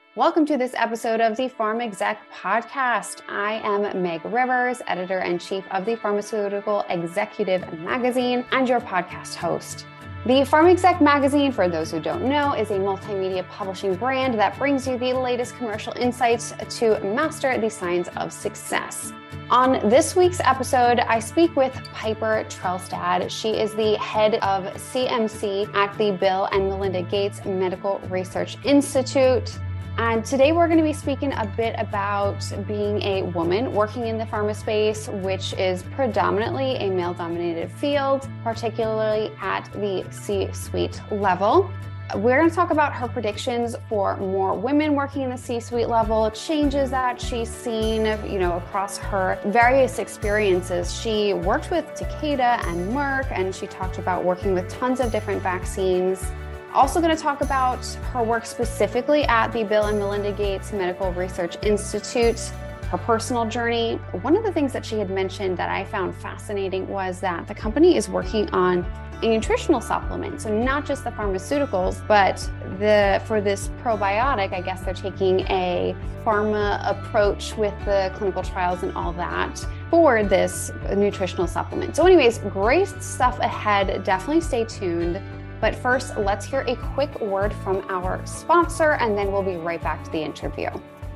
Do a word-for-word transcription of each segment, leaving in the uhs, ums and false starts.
Welcome to this episode of the Pharm Exec Podcast. I am Meg Rivers, editor-in-chief of the Pharmaceutical Executive Magazine and your podcast host. The Pharm Exec Magazine, for those who don't know, is a multimedia publishing brand that brings you the latest commercial insights to master the science of success. On this week's episode, I speak with Piper Trelstad. She is the head of C M C at the Bill and Melinda Gates Medical Research Institute. And today we're going to be speaking a bit about being a woman working in the pharma space, which is predominantly a male-dominated field, particularly at the C-suite level. We're going to talk about her predictions for more women working in the C-suite level, changes that she's seen, you know, across her various experiences. She worked with Takeda and Merck, and she talked about working with tons of different vaccines. Also going to talk about her work specifically at the Bill and Melinda Gates Medical Research Institute, her personal journey. One of the things that she had mentioned that I found fascinating was that the company is working on a nutritional supplement. So not just the pharmaceuticals, but the for this probiotic, I guess they're taking a pharma approach with the clinical trials and all that for this nutritional supplement. So anyways, great stuff ahead. Definitely stay tuned. But first, let's hear a quick word from our sponsor, and then we'll be right back to the interview.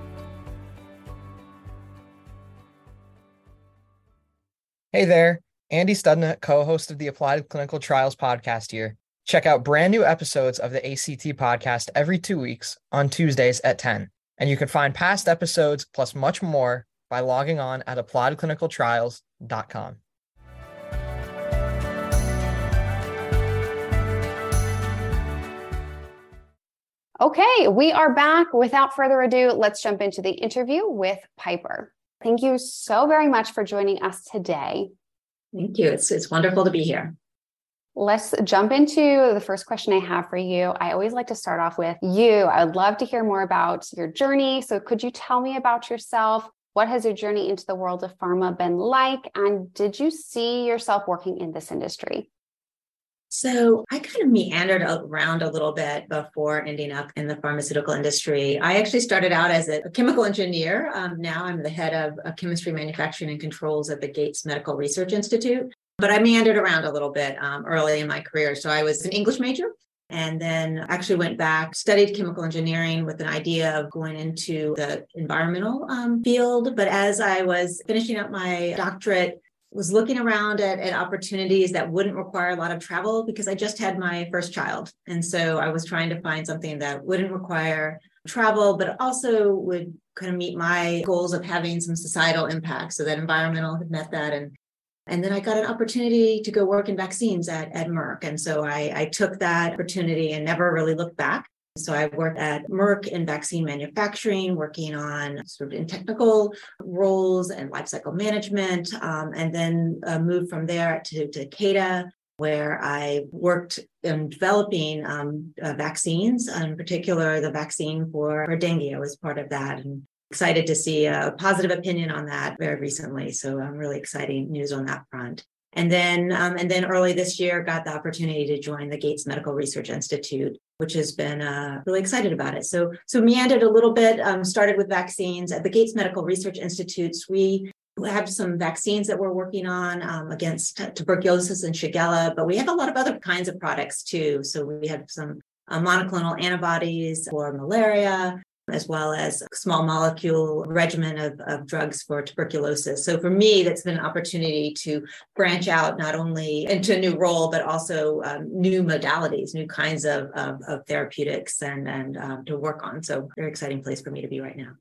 Hey there, Andy Studna, co-host of the Applied Clinical Trials podcast here. Check out brand new episodes of the A C T podcast every two weeks on Tuesdays at ten. And you can find past episodes plus much more by logging on at applied clinical trials dot com. Okay, we are back. Without further ado, let's jump into the interview with Piper. Thank you so very much for joining us today. Thank you. It's it's wonderful to be here. Let's jump into the first question I have for you. I always like to start off with you. I would love to hear more about your journey. So could you tell me about yourself? What has your journey into the world of pharma been like? And did you see yourself working in this industry? So I kind of meandered around a little bit before ending up in the pharmaceutical industry. I actually started out as a chemical engineer. Um, now I'm the head of uh, chemistry, manufacturing, and controls at the Gates Medical Research Institute. But I meandered around a little bit um, early in my career. So I was an English major and then actually went back, studied chemical engineering with an idea of going into the environmental um, field. But as I was finishing up my doctorate, was looking around at, at opportunities that wouldn't require a lot of travel because I just had my first child. And so I was trying to find something that wouldn't require travel, but also would kind of meet my goals of having some societal impact. So that environmental had met that. And, and then I got an opportunity to go work in vaccines at, at Merck. And so I, I took that opportunity and never really looked back. So I worked at Merck in vaccine manufacturing, working on sort of in technical roles and lifecycle management, um, and then uh, moved from there to, to Takeda, where I worked in developing um, uh, vaccines, in particular the vaccine for, for dengue. I was part of that and excited to see a positive opinion on that very recently. So um, really exciting news on that front. And then, um, and then early this year, got the opportunity to join the Gates Medical Research Institute, which has been uh, really excited about it. So, so meandered a little bit. Um, started with vaccines at the Gates Medical Research Institutes. We have some vaccines that we're working on um, against t- tuberculosis and Shigella, but we have a lot of other kinds of products too. So we have some uh, monoclonal antibodies for malaria, as well as a small molecule regimen of, of drugs for tuberculosis. So for me, that's been an opportunity to branch out not only into a new role, but also um, new modalities, new kinds of, of, of therapeutics and, and um, to work on. So very exciting place for me to be right now.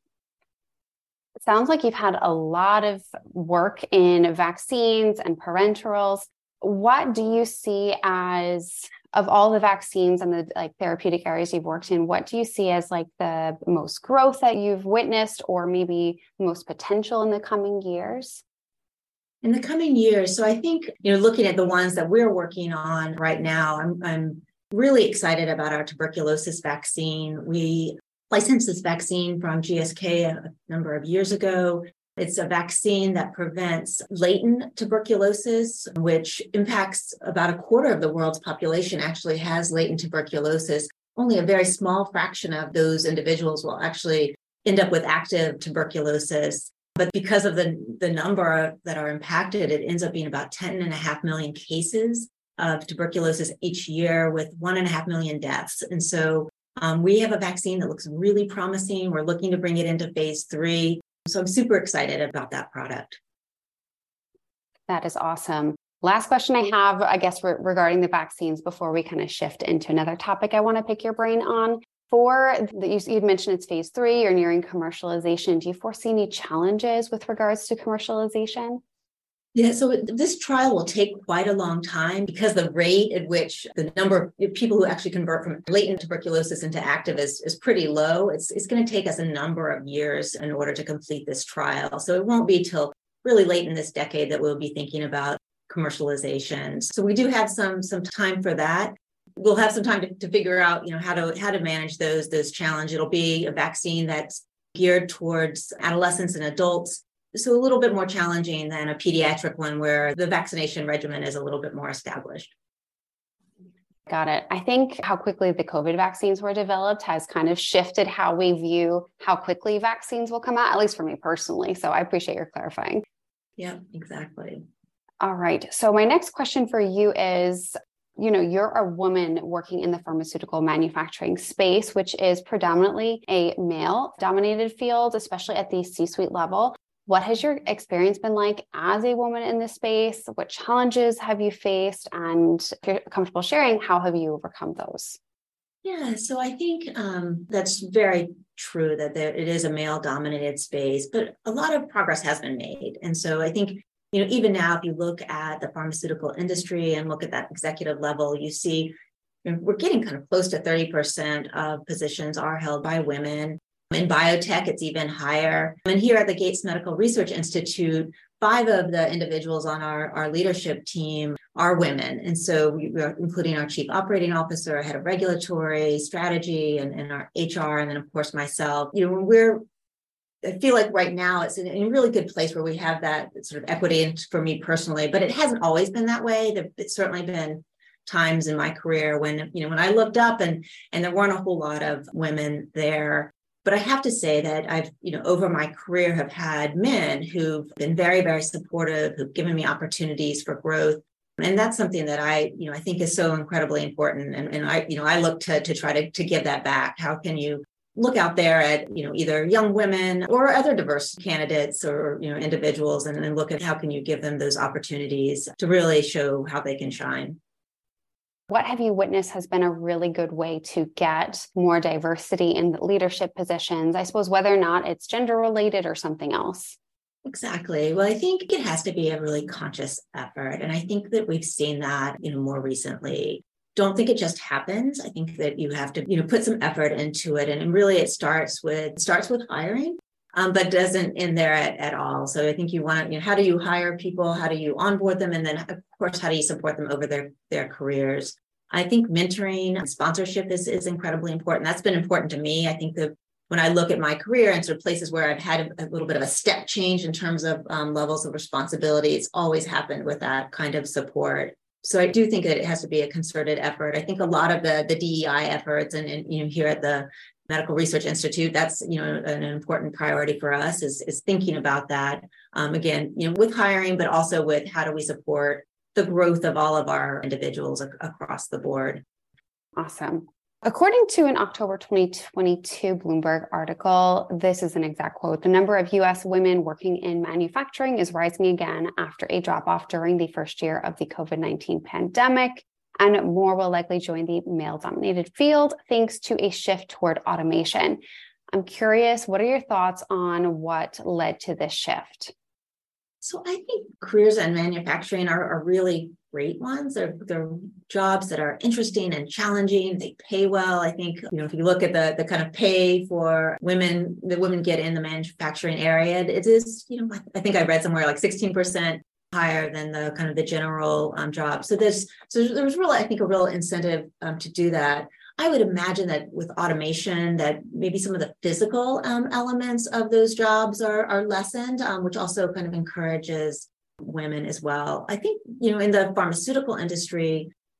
It sounds like you've had a lot of work in vaccines and parenterals. What do you see as, of all the vaccines and the like therapeutic areas you've worked in, what do you see as like the most growth that you've witnessed, or maybe most potential in the coming years? In the coming years, so I think, you know, looking at the ones that we're working on right now, I'm, I'm really excited about our tuberculosis vaccine. We licensed this vaccine from G S K a number of years ago. It's a vaccine that prevents latent tuberculosis, which impacts about a quarter of the world's population actually has latent tuberculosis. only a very small fraction of those individuals will actually end up with active tuberculosis. But because of the, the number that are impacted, it ends up being about ten and a half million cases of tuberculosis each year with one and a half million deaths. And so um, we have a vaccine that looks really promising. We're looking to bring it into phase three. So I'm super excited about that product. That is awesome. Last question I have, I guess, re- regarding the vaccines before we kind of shift into another topic I want to pick your brain on. For the, you, you'd mentioned it's phase three, you're nearing commercialization. Do you foresee any challenges with regards to commercialization? Yeah, so this trial will take quite a long time because the rate at which the number of people who actually convert from latent tuberculosis into active is, is pretty low. It's, it's going to take us a number of years in order to complete this trial. So it won't be till really late in this decade that we'll be thinking about commercialization. So we do have some, some time for that. We'll have some time to, to figure out, you know, how to how to manage those, those challenges. It'll be a vaccine that's geared towards adolescents and adults. So a little bit more challenging than a pediatric one where the vaccination regimen is a little bit more established. Got it. I think how quickly the COVID vaccines were developed has kind of shifted how we view how quickly vaccines will come out, at least for me personally. So I appreciate your clarifying. Yeah, exactly. All right. So my next question for you is, you know, you're a woman working in the pharmaceutical manufacturing space, which is predominantly a male-dominated field, especially at the C-suite level. What has your experience been like as a woman in this space? What challenges have you faced? And if you're comfortable sharing, how have you overcome those? Yeah, so I think um, that's very true that there, it is a male-dominated space, but a lot of progress has been made. And so I think, you know, even now, if you look at the pharmaceutical industry and look at that executive level, you see you know, we're getting kind of close to thirty percent of positions are held by women. In biotech, it's even higher. And here at the Gates Medical Research Institute, five of the individuals on our, our leadership team are women. And so we are including our chief operating officer, head of regulatory strategy, and, and our H R, and then of course myself. You know, we're I feel like right now it's in a really good place where we have that sort of equity, and for me personally, but it hasn't always been that way. There's certainly been times in my career when, you know, when I looked up and, and there weren't a whole lot of women there. But I have to say that I've, you know, over my career have had men who've been very, very supportive, who've given me opportunities for growth. And that's something that I, you know, I think is so incredibly important. And, and I, you know, I look to, to try to, to give that back. How can you look out there at, you know, either young women or other diverse candidates or, you know, individuals, and then look at how can you give them those opportunities to really show how they can shine. What have you witnessed has been a really good way to get more diversity in the leadership positions? I suppose whether or not it's gender related or something else. Exactly. Well, I think it has to be a really conscious effort. And I think that we've seen that, you know, more recently. Don't think it just happens. I think that you have to, you know, put some effort into it. And really it starts with starts with hiring, um, but doesn't end there at, at all. So I think you want to, you know, how do you hire people? How do you onboard them? And then of course, how do you support them over their, their careers? I think mentoring and sponsorship is, is incredibly important. That's been important to me. I think that when I look at my career and sort of places where I've had a, a little bit of a step change in terms of um, levels of responsibility, it's always happened with that kind of support. So I do think that it has to be a concerted effort. I think a lot of the, the D E I efforts and, and, you know, here at the Medical Research Institute, that's, you know, an important priority for us is, is thinking about that. Um, again, you know, with hiring, but also with how do we support the growth of all of our individuals ac- across the board. Awesome. According to an October twenty twenty-two Bloomberg article, this is an exact quote, the number of U S women working in manufacturing is rising again after a drop-off during the first year of the COVID nineteen pandemic, and more will likely join the male-dominated field thanks to a shift toward automation. I'm curious, what are your thoughts on what led to this shift? So I think careers in manufacturing are, are really great ones. They're, they're jobs that are interesting and challenging. They pay well. I think, you know, if you look at the, the kind of pay for women, that women get in the manufacturing area, it is, you know, I think I read somewhere like sixteen percent higher than the kind of the general um, job. So there's, so there's really, I think, a real incentive um, to do that. I would imagine that with automation, that maybe some of the physical um, elements of those jobs are, are lessened, um, which also kind of encourages women as well. I think, you know, in the pharmaceutical industry,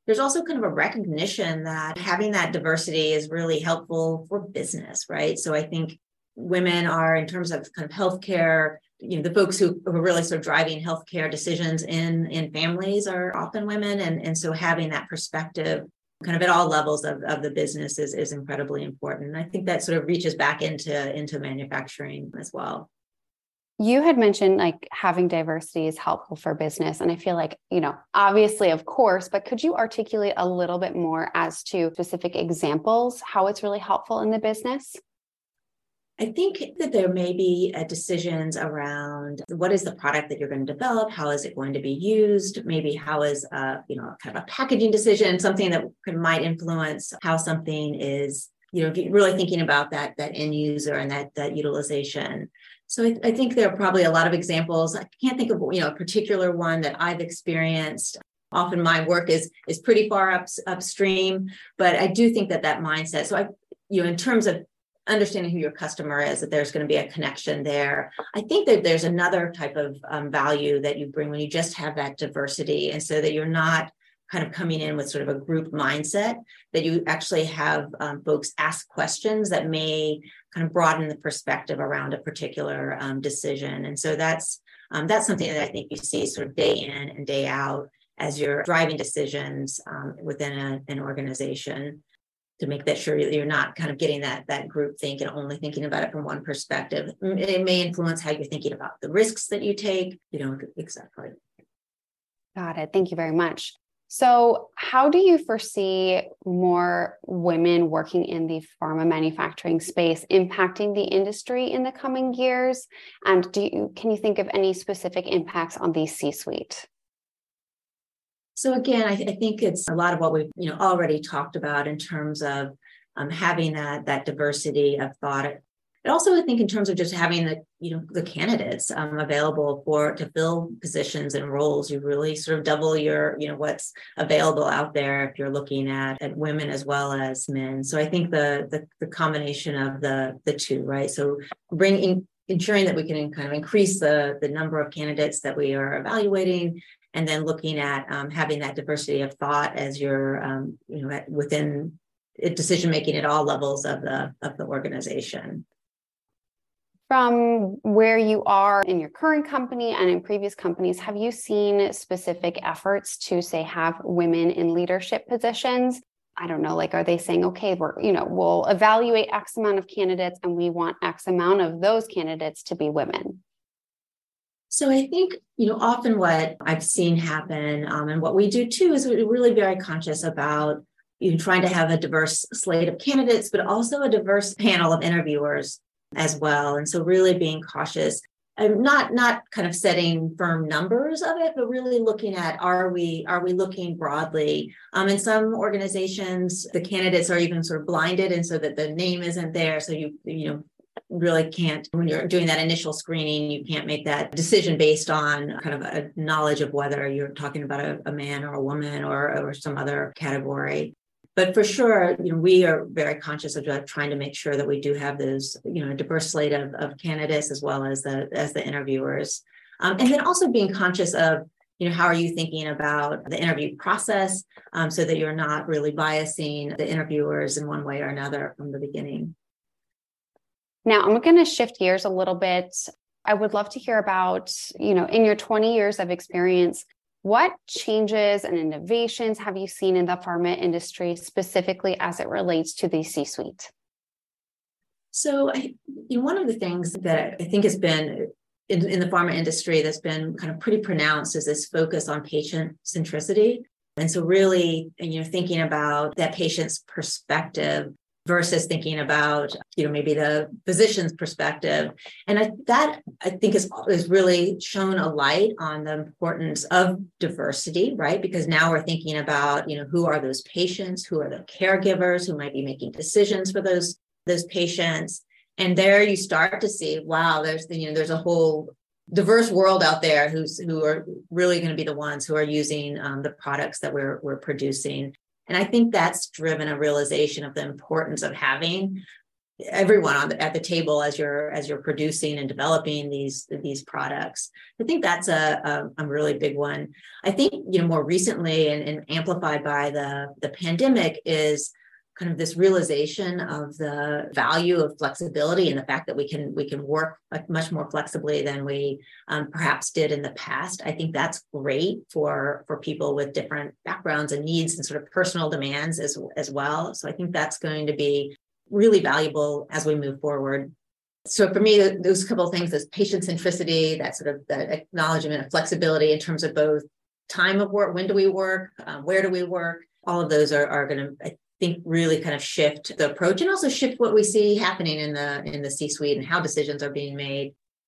there's also kind of a recognition that having that diversity is really helpful for business, right? So I think women are, in terms of kind of healthcare, you know, the folks who are really sort of driving healthcare decisions in, in families are often women. And, and so having that perspective kind of at all levels of, of the business is, is incredibly important. And I think that sort of reaches back into, into manufacturing as well. You had mentioned like having diversity is helpful for business. And I feel like, you know, obviously, of course, but could you articulate a little bit more as to specific examples, how it's really helpful in the business? I think that there may be uh, decisions around what is the product that you're going to develop, how is it going to be used, maybe how is uh, you know, kind of a packaging decision, something that could, might influence how something is, you know, really thinking about that, that end user and that, that utilization. So I, I think there are probably a lot of examples. I can't think of, you know, a particular one that I've experienced. Often my work is, is pretty far up, upstream, but I do think that that mindset, so I, you know, in terms of understanding who your customer is, that there's going to be a connection there. I think that there's another type of um, value that you bring when you just have that diversity. And so that you're not kind of coming in with sort of a group mindset, that you actually have um, folks ask questions that may kind of broaden the perspective around a particular um, decision. And so that's, um, that's something that I think you see sort of day in and day out as you're driving decisions um, within a, an organization, to make that sure that you're not kind of getting that, that group think and only thinking about it from one perspective. It may influence how you're thinking about the risks that you take, you know, exactly. Got it. Thank you very much. So how do you foresee more women working in the pharma manufacturing space impacting the industry in the coming years? And do you, can you think of any specific impacts on the C-suite? So again, I, th- I think it's a lot of what we've, you know, already talked about in terms of um, having that, that diversity of thought. But also I think in terms of just having the, you know, the candidates um, available for to fill positions and roles, you really sort of double your, you know, what's available out there if you're looking at, at women as well as men. So I think the the, the combination of the the two, right? So bringing ensuring that we can kind of increase the the number of candidates that we are evaluating, and then looking at um, having that diversity of thought as you're, um, you know, at, within decision making at all levels of the of the organization. From where you are in your current company and in previous companies, have you seen specific efforts to, say, have women in leadership positions? I don't know, like, are they saying, okay, we're, you know, we'll evaluate X amount of candidates and we want X amount of those candidates to be women? So I think, you know, often what I've seen happen um, and what we do too is we're really very conscious about, you know, trying to have a diverse slate of candidates, but also a diverse panel of interviewers as well. And so really being cautious and not, not kind of setting firm numbers of it, but really looking at, are we, are we looking broadly? Um, in some organizations, the candidates are even sort of blinded, and so that the name isn't there. So you, you know, really can't, when you're doing that initial screening, you can't make that decision based on kind of a knowledge of whether you're talking about a, a man or a woman or, or some other category. But for sure, you know, we are very conscious of trying to make sure that we do have those, you know, a diverse slate of, of candidates as well as the as the interviewers. Um, and then also being conscious of, you know, how are you thinking about the interview process um, so that you're not really biasing the interviewers in one way or another from the beginning. Now, I'm going to shift gears a little bit. I would love to hear about, you know, in your twenty years of experience, what changes and innovations have you seen in the pharma industry, specifically as it relates to the C-suite? So I, you know, one of the things that I think has been in, in the pharma industry that's been kind of pretty pronounced is this focus on patient centricity. And so really, you know, thinking about that patient's perspective versus thinking about, you know, maybe the physician's perspective. And I, that, I think, is, is really shown a light on the importance of diversity, right? Because now we're thinking about, you know, who are those patients, who are the caregivers who might be making decisions for those, those patients. And there you start to see, wow, there's, the, you know, there's a whole diverse world out there who's, who are really going to be the ones who are using um, the products that we're, we're producing. And I think that's driven a realization of the importance of having everyone on the, at the table as you're as you're producing and developing these these products. I think that's a, a, a really big one. I think, you know, more recently and, and amplified by the, the pandemic is kind of this realization of the value of flexibility and the fact that we can we can work much more flexibly than we um, perhaps did in the past. I think that's great for for people with different backgrounds and needs and sort of personal demands as as well. So I think that's going to be really valuable as we move forward. So for me, those couple of things, this patient centricity, that sort of the acknowledgement of flexibility in terms of both time of work, when do we work, uh, where do we work, all of those are, are going to, I think, really kind of shift the approach and also shift what we see happening in the in the C-suite and how decisions are being made.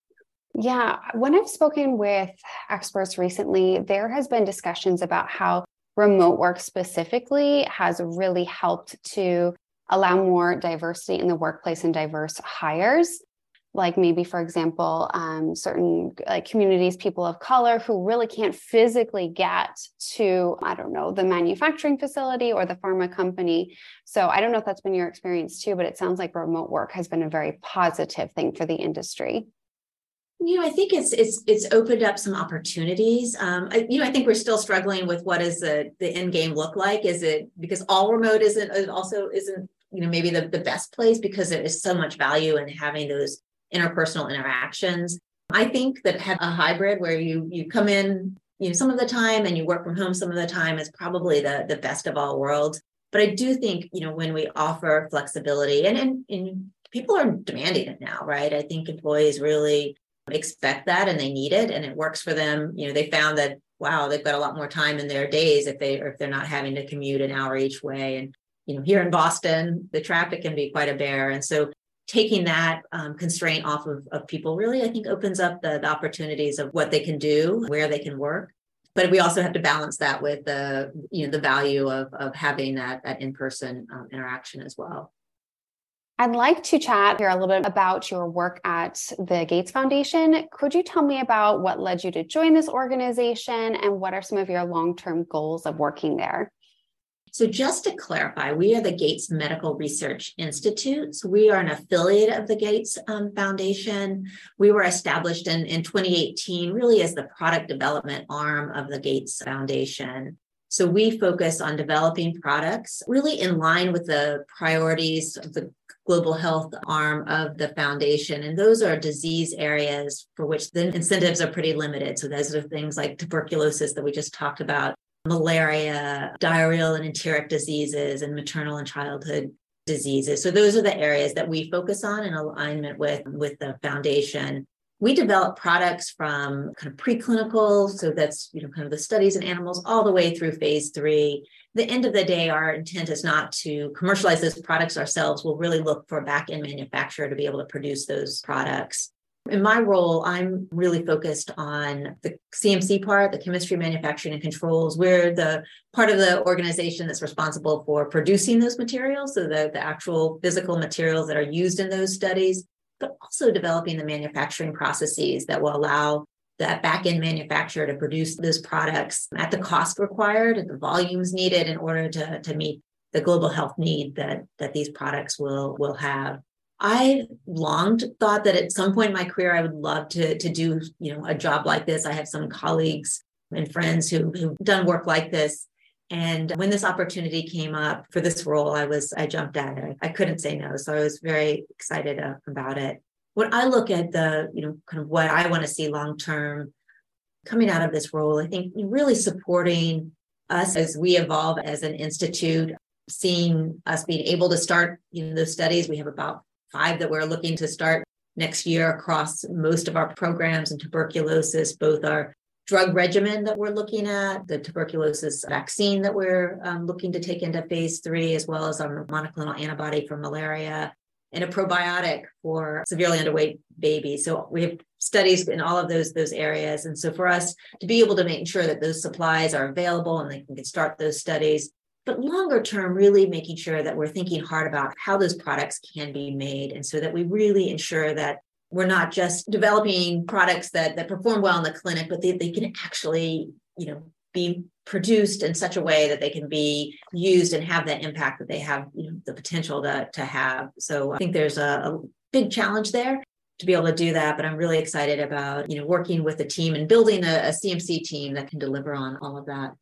Yeah, when I've spoken with experts recently, there has been discussions about how remote work specifically has really helped to allow more diversity in the workplace and diverse hires. Like maybe, for example, um, certain like communities, people of color who really can't physically get to, I don't know, the manufacturing facility or the pharma company. So I don't know if that's been your experience too, but it sounds like remote work has been a very positive thing for the industry. You know, I think it's it's it's opened up some opportunities. Um, I, you know, I think we're still struggling with what does the the end game look like. Is it because all remote isn't it also isn't you know maybe the, the best place because there is so much value in having those interpersonal interactions. I think that have a hybrid where you you come in you know some of the time and you work from home some of the time is probably the the best of all worlds. But I do think you know when we offer flexibility and and, and people are demanding it now, right? I think employees really expect that and they need it and it works for them. You know, they found that, wow, they've got a lot more time in their days if they or if they're not having to commute an hour each way. And, you know, here in Boston, the traffic can be quite a bear. And so taking that um, constraint off of, of people really, I think, opens up the, the opportunities of what they can do, where they can work. But we also have to balance that with the, you know, the value of, of having that, that in-person um, interaction as well. I'd like to chat here a little bit about your work at the Gates Foundation. Could you tell me about what led you to join this organization and what are some of your long-term goals of working there? So just to clarify, we are the Gates Medical Research Institute. So we are an affiliate of the Gates um, Foundation. We were established in, in twenty eighteen, really as the product development arm of the Gates Foundation. So we focus on developing products really in line with the priorities of the global health arm of the foundation. And those are disease areas for which the incentives are pretty limited. So those are things like tuberculosis that we just talked about, malaria, diarrheal and enteric diseases, and maternal and childhood diseases. So those are the areas that we focus on in alignment with, with the foundation. We develop products from kind of preclinical, so that's you know kind of the studies in animals, all the way through phase three. At the end of the day, our intent is not to commercialize those products ourselves. We'll really look for a back-end manufacturer to be able to produce those products. In my role, I'm really focused on the C M C part, the chemistry, manufacturing, and controls. We're the part of the organization that's responsible for producing those materials, so the, the actual physical materials that are used in those studies, but also developing the manufacturing processes that will allow that back-end manufacturer to produce those products at the cost required and the volumes needed in order to, to meet the global health need that, that these products will, will have. I longed, thought that at some point in my career, I would love to, to do, you know, a job like this. I have some colleagues and friends who, who've done work like this. And when this opportunity came up for this role, I was, I jumped at it. I couldn't say no. So I was very excited uh, about it. When I look at the, you know, kind of what I want to see long-term coming out of this role, I think really supporting us as we evolve as an institute, seeing us being able to start, you know, those studies. We have about five that we're looking to start next year across most of our programs in tuberculosis, both our drug regimen that we're looking at, the tuberculosis vaccine that we're um, looking to take into phase three, as well as our monoclonal antibody for malaria, and a probiotic for severely underweight babies. So we have studies in all of those, those areas. And so for us to be able to make sure that those supplies are available and they can start those studies, but longer term, really making sure that we're thinking hard about how those products can be made. And so that we really ensure that we're not just developing products that, that perform well in the clinic, but they, they can actually, you know, be produced in such a way that they can be used and have that impact that they have, you know, the potential to, to have. So I think there's a, a big challenge there to be able to do that. But I'm really excited about, you know, working with a team and building a, a C M C team that can deliver on all of that.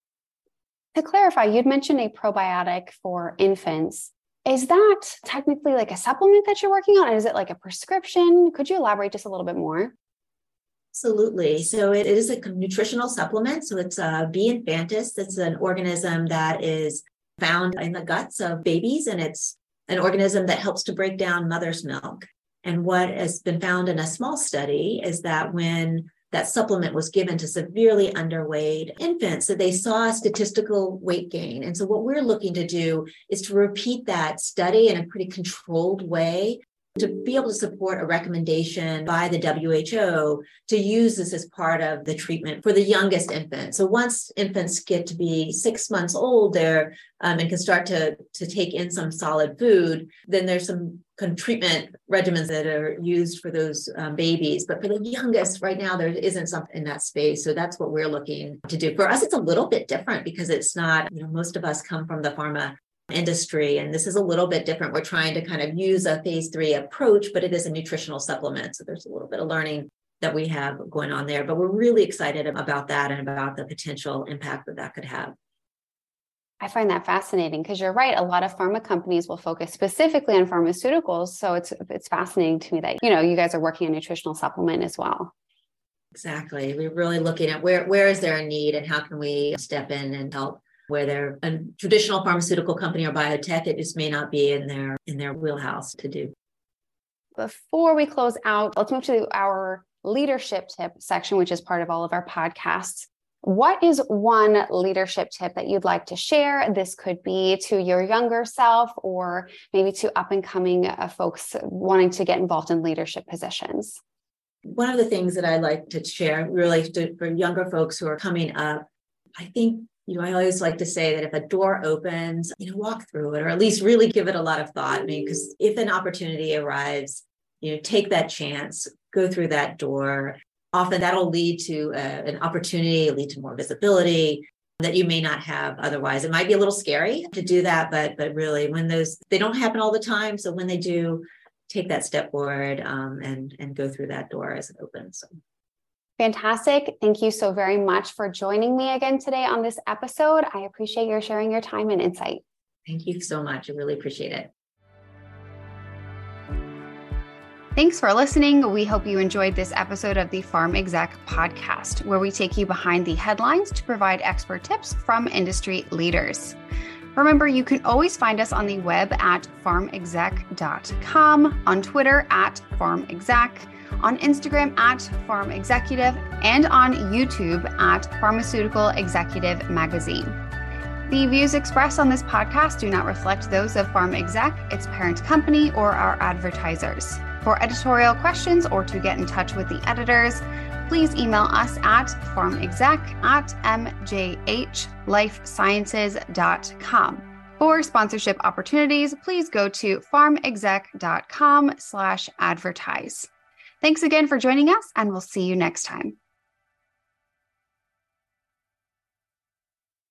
To clarify, you'd mentioned a probiotic for infants. Is that technically like a supplement that you're working on? Or is it like a prescription? Could you elaborate just a little bit more? Absolutely. So it is a nutritional supplement. So it's a B. infantis. It's an organism that is found in the guts of babies, and it's an organism that helps to break down mother's milk. And what has been found in a small study is that when that supplement was given to severely underweight infants, that they saw a statistical weight gain. And so what we're looking to do is to repeat that study in a pretty controlled way to be able to support a recommendation by the W H O to use this as part of the treatment for the youngest infant. So once infants get to be six months old there um, and can start to, to take in some solid food, then there's some treatment regimens that are used for those um, babies. But for the youngest right now, there isn't something in that space. So that's what we're looking to do. For us, it's a little bit different because it's not, you know, most of us come from the pharma industry, and this is a little bit different. We're trying to kind of use a phase three approach, but it is a nutritional supplement. So there's a little bit of learning that we have going on there, but we're really excited about that and about the potential impact that that could have. I find that fascinating because you're right. A lot of pharma companies will focus specifically on pharmaceuticals. So it's it's fascinating to me that, you know, you guys are working on nutritional supplement as well. Exactly. We're really looking at where, where is there a need and how can we step in and help. Where they're a traditional pharmaceutical company or biotech, it just may not be in their in their wheelhouse to do. Before we close out, let's move to our leadership tip section, which is part of all of our podcasts. What is one leadership tip that you'd like to share? This could be to your younger self or maybe to up and coming uh, folks wanting to get involved in leadership positions. One of the things that I like to share really to, for younger folks who are coming up, I think, you know, I always like to say that if a door opens, you know, walk through it, or at least really give it a lot of thought. I mean, because if an opportunity arrives, you know, take that chance, go through that door. Often that'll lead to a, an opportunity, lead to more visibility that you may not have otherwise. It might be a little scary to do that, but but really, when those, they don't happen all the time. So when they do, take that step forward um, and and go through that door as it opens. So. Fantastic. Thank you so very much for joining me again today on this episode. I appreciate your sharing your time and insight. Thank you so much. I really appreciate it. Thanks for listening. We hope you enjoyed this episode of the Pharm Exec podcast, where we take you behind the headlines to provide expert tips from industry leaders. Remember, you can always find us on the web at pharm exec dot com, on Twitter at pharmexec, on Instagram at Pharm Executive, and on YouTube at Pharmaceutical Executive Magazine. The views expressed on this podcast do not reflect those of Pharm Exec, its parent company, or our advertisers. For editorial questions or to get in touch with the editors, please email us at pharmexec at m j h life sciences dot com. For sponsorship opportunities, please go to pharmexec dot com slash advertise. Thanks again for joining us, and we'll see you next time.